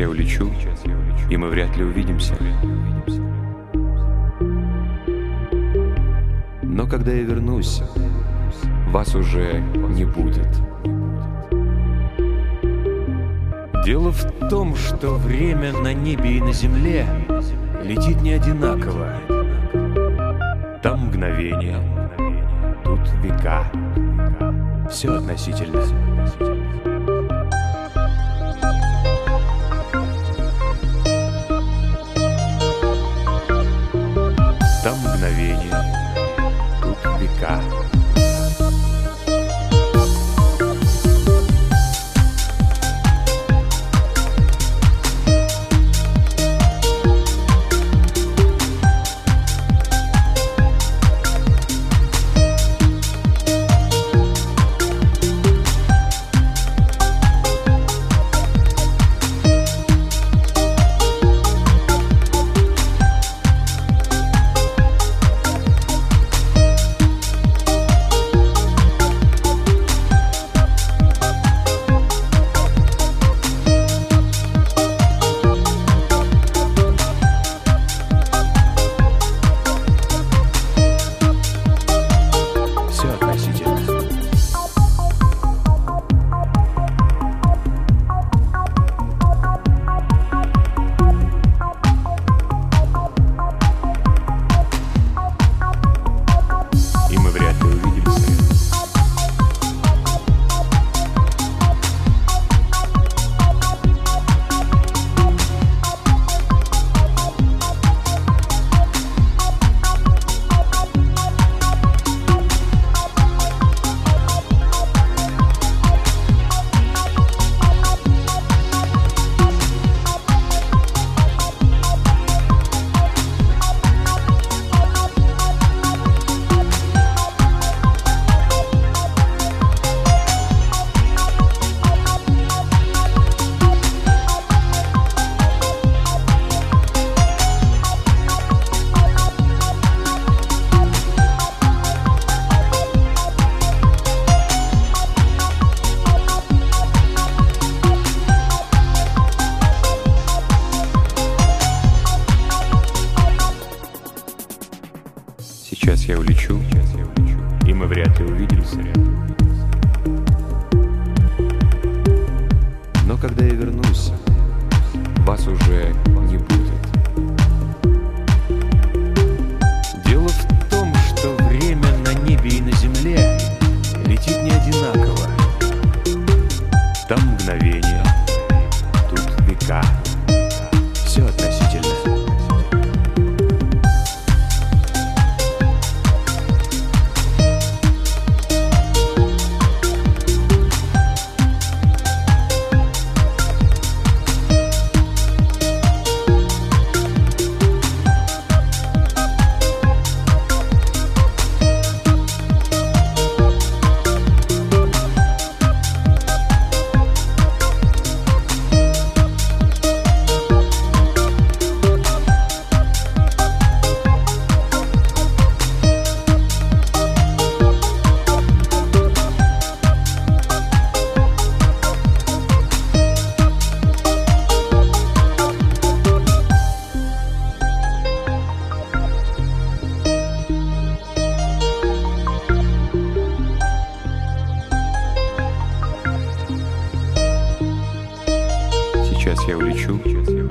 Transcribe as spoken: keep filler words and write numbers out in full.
я улечу, и мы вряд ли увидимся. Но когда я вернусь, вас уже не будет. Дело в том, что время на небе и на земле летит не одинаково. Там мгновение, тут века. Все относительно. Там мгновение, тут века. Сейчас я улечу, и мы вряд ли увидимся. Но когда я вернусь, вас уже не будет. Дело в том, что время на небе и на земле летит не одинаково. Там мгновение, тут века. Все относительно. Сейчас я улечу,